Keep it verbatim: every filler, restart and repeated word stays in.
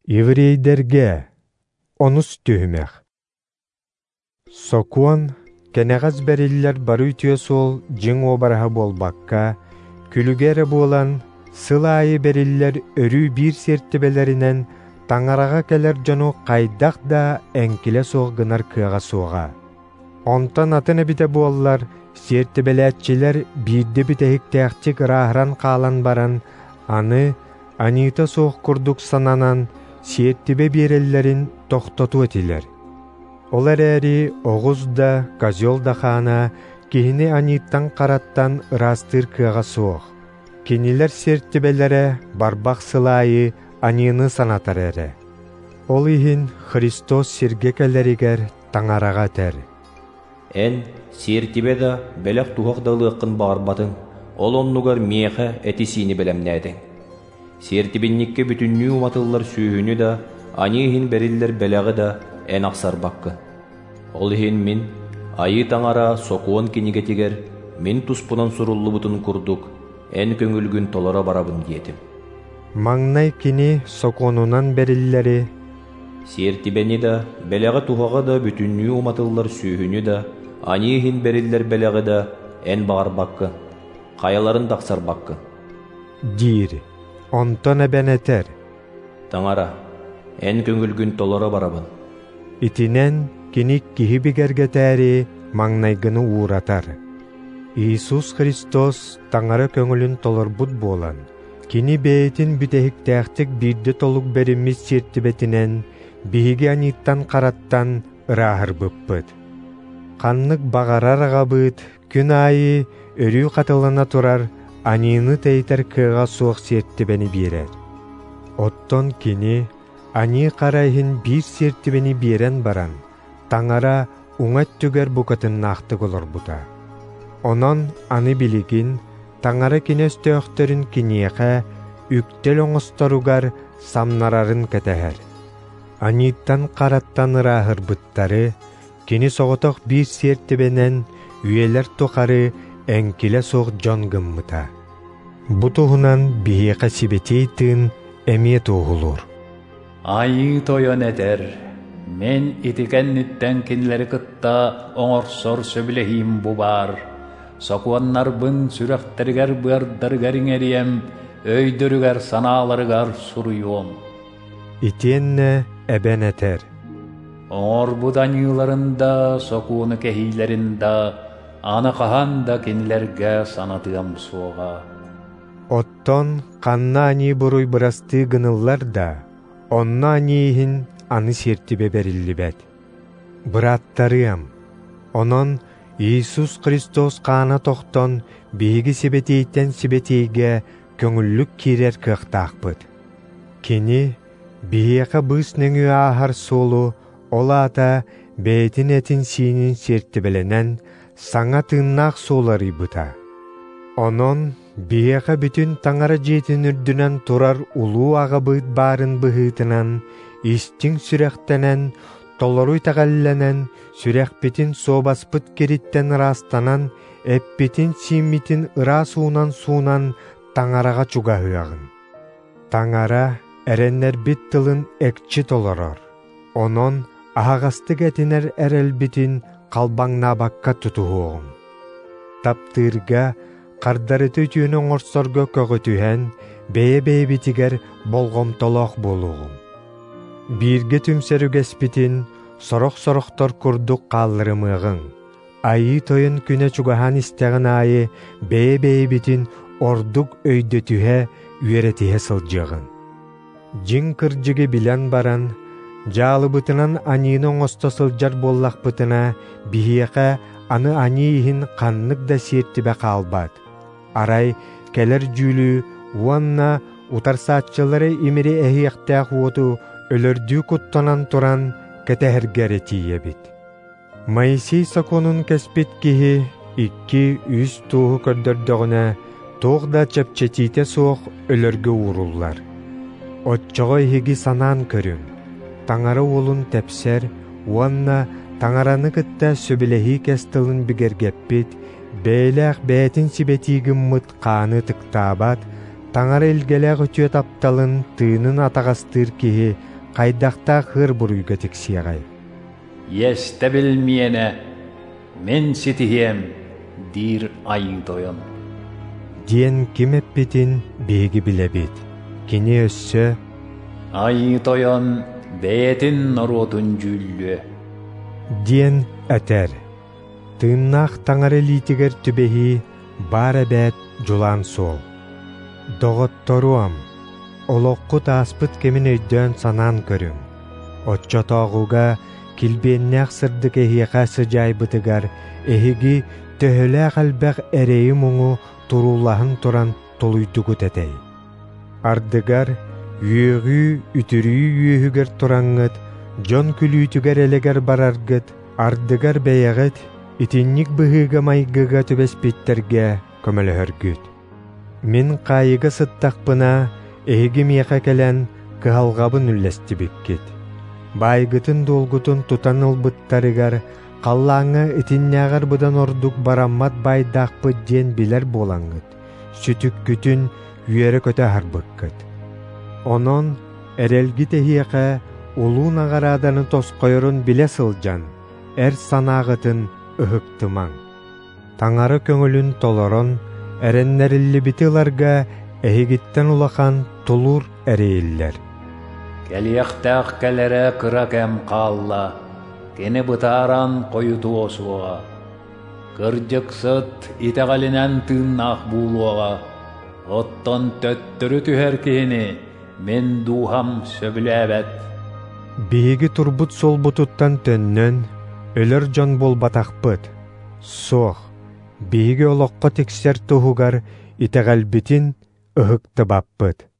Еврейдерге онус түһүмэх. Сокуон кенегаз бериллер бары үтүө сол жиң обараха болбакка, күлүгері болан сылайы бериллер өрүү бир сертибелеринен таңарага келер жону кайдах да энкиле соғгынар кыага соға. Онтан атын эбите буоллар сертибелетчилер бирде битехиктеахчик рахран каалан баран, аны анита соқ курдук сананан сертибе береллерин тохтоту этилер. Олар эри оғуз да, козел да хана, кихини аниттан караттан ырастыр кыага соқ. Кинилер сертибелере барбақ сылайы анины санатар эре. Ол ихин Христос сиргекелеригер таңарага тер. Эн сертибе да белек тухагдалыаккын багарбатын, ол оннугар миэхэ этисини белемнээдең. Сертибинникке бүтүннүү уматыллар сүүһүнү да, анихин бериллер белеги да эн аксарбаккы. Ол ихин мин айы таңара сокуон кинигетигер, мин туспунан суруллубутун курдук, эн көңүлгүн толора барабын диетим. Маңнай кини соконунан бериллери сертибени да, белеги тухага да бүтүннүү уматыллар сүүһүнү да, анихин бериллер белеги да эн багарбаккы, каяларын даксарбаккы. Дир, онтон эбенетер. Таңара, эн көңүлгүн толора барабын. Итинен киник кихибигерге тääри маңнайгыны ууратар. Иисус Христос таңара көңүлүн толорбут болан, кини бейтин бүтехиктээхтик бирде толук бериммис сертибетинен биһиги аниттан караттан ырахыр быппыт. Каннык багарар агабыт, күн айы өрүү катылана турар, анины тейтер кыга суох сертибени берер. Оттон кини ани карайхин бир сертибени берен баран, таңара уңат түгер букатын нақты олорбута. Онон аны билигин, таңара кинес төөхтөрүн киниэхэ, үктел оңосторугар самнарарын кэтэхэр. Аниттан караттан ырахыр бұттары, кини соғытоқ бир сертибенен үйелер тохары энкиле соқ жон гыммыта. Бутуғынан биһиэхэ сибетейтін эмие туғылур. Айы тойон этер, мен итикенниттен кинлери кытта оңорсор сөбілехим бубар. Сокуаннарбын сүрәхтәргәр бырдаргәрин эрием, өйдөрүгәр санааларыгар суруйуом. Итенне эбенетер. Оңор буданьыларында, сокуыны кехилеринда, аны каханда кинлерге санатыам суога. Оттон канна ани буруй бырасты гыныллар да, онна анихин аны сертибе бериллибет. Быраттарыам, онон Иисус Христос каана тохтон биһиги сибетейтен сибетейге көңүллүк кирер кыахтаакпыт. Кини биһиэхэ быыс нөҥү аахар солу олаата бээтин этин сиинин сертибеленен саңа тыыннаах сооларыйбыта. Онон биһиэхэ бүтүн таңара жиэтин үрдүнэн турар улуу агабыт баарын быһыытынан истиң сүрэхтэнэн толоруй тағалленен сүрәхпетин собаспыт кериттен растанан, эппетин симмитин ыра суунан суунан таңараға чугahыагын. Таңара эреннер бит тылын экчи толорор. Онон ахагастык этинер эрелбитин калбаңнабакка тутуһуоҕун. Таптыырга кардарыты түйүнө оңорсорго көгөтүһэн бэйэ-бэйэ битигер болгомтолоох болуғун. Бирге түмсөрүгэспитин сорох-сорохтор курдук кааллырымыгын. Айы тойын күнэ чугахан истэгин айы бэйэ-бэйэ битин ордук өйдөтүһэ үеретиһэ сылдьыгын. Жиң кырдьыгы билэн баран, жаалыбытынан анийны оҥосто сылдьар боллахпытына биһиэхэ аны анийихин каннык да сиэртибэ каалбат. Арай келер жүлүү уанна утарсаатчылары имири эһиэхтээх уоту өлөрдүү куттанан туран кэтэһэргэр этийэбит. Моисей соконун кэспит киһи икки үс туһу көрдөрдöҕүнэ туохда чэпчэтиите суох өлөргө ууруллар. Отчоҕо иһиги санаан көрүн. Таңара уолун тепсер, уанна таңараны кытта сөбүлэһии кэстылын бигергеппит, бэйлээх бээтин сибетиигин мыт хааны тыктаабат, таңара илгелээх өтүө тапталын тыынын атагастыыр киһи қайдақта хыр бұруйға тексияғай. Есті білмейені, мен сетихем, дир айы тойын. Диен кем әппетін бейгі білебет. Кене өссі, Айы тойын, бәйтін нұротын жүлі. диен әтер. Тыңнақ таңары литігер түбехи бар әбәт жулан сол. Доғытторуам, олоққы таспыт кемін өйден санан көрім. Отча тағуға килбеннәқ сырдық эхиға сыжай бұтығар, эхиги төхілі қалбәқ әрейі мұңы турулахын туран толуйдугу тәтәй. Ардыгар, үйігі үтірі үйігер тураңғыт, жон күлүйтүгер элегер бараргыт, ардыгар бәйәғыт, итинник бұғыға майгыға төбеспеттерге көмілігіргіт. Мен қайыға сыттақпына, эһиги миэхэ кэлэн кыһалҕабын үллэстибиккит. Байгытын долгутун тутан ылбыттарыгар, қаллаңы итиннээҕэр бұдан ордук бараммат байдаақпыт диэн билэр болаңыт. Сүтүк күтүн үйәрі көтө харбыккыт. Онон эрэлги тэһиэхэ улуун аҕарааданы тосқойорун билэ сылдьан, эр санаагытын ыһыктымаң. Таңары көңүлүн толорон, эреннерилли битыларга эһигиттен улахан тулур эрэйиллэр. Кэлиэхтаах кэлэрэ кыракэм хаалла, кини бытааран койуту осуоға. Кырдьыксыт итэҕэлинэн тыыннаах буулуоға. Оттон төттөрү түһэр киһини мен дуухам сөбүлээбэт. Биһиги турбут солбутуттан төннөн, өлөр дьон болбатахпыт. Суох, биһиги олоққа тиксер туһугар итэҕэлбитин ыһыктыбаппыт.